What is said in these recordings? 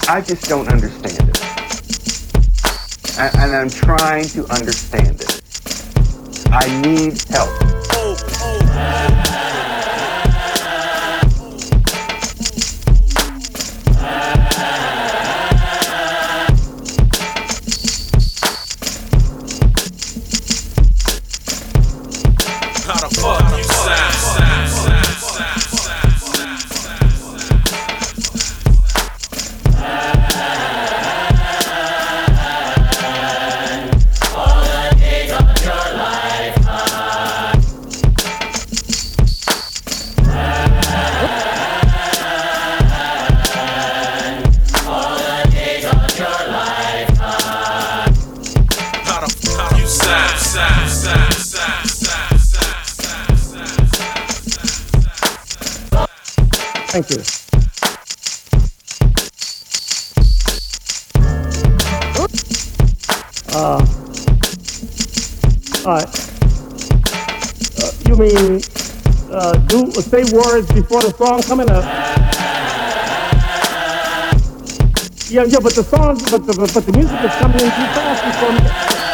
I just don't understand it. And I'm trying to understand it. I need help. How the fuck you sound? Thank you. All right. You mean say words before the song coming up? Yeah, but the song, but the music is coming in too fast before me.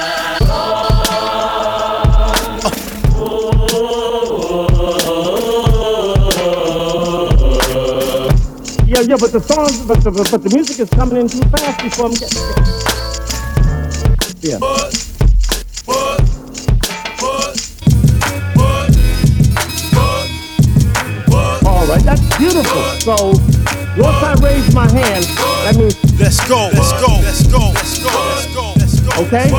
Yeah, but the song, but the music is coming in too fast before I'm getting. Yeah. All right, that's beautiful. So once I raise my hand, that means let's go. Okay.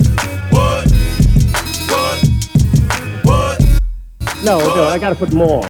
No, I gotta put more.